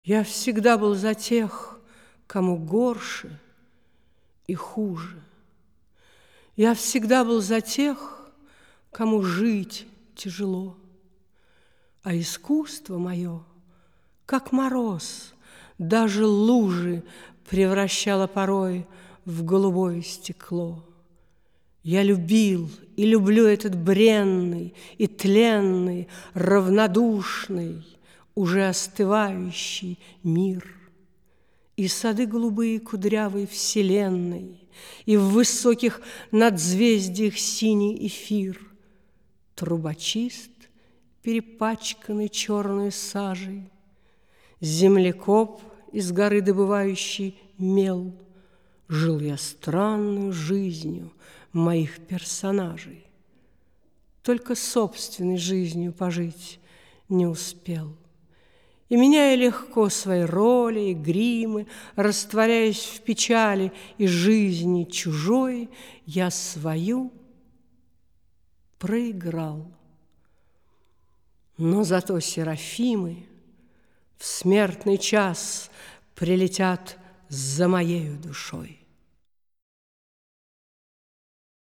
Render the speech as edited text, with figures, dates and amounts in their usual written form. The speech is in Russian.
Я всегда был за тех, кому горше и хуже. Я всегда был за тех, кому жить тяжело. А искусство мое, как мороз, даже лужи превращало порой в голубое стекло. Я любил и люблю этот бренный и тленный, равнодушный, уже остывающий мир. И сады голубые кудрявой вселенной, и в высоких надзвездиях синий эфир. Трубочист, перепачканный черной сажей, землекоп, из горы добывающий мел. Жил я странную жизнью моих персонажей, только собственной жизнью пожить не успел. И, меняя легко свои роли и гримы, растворяясь в печали и жизни чужой, я свою проиграл. Но зато серафимы в смертный час прилетят за моею душой.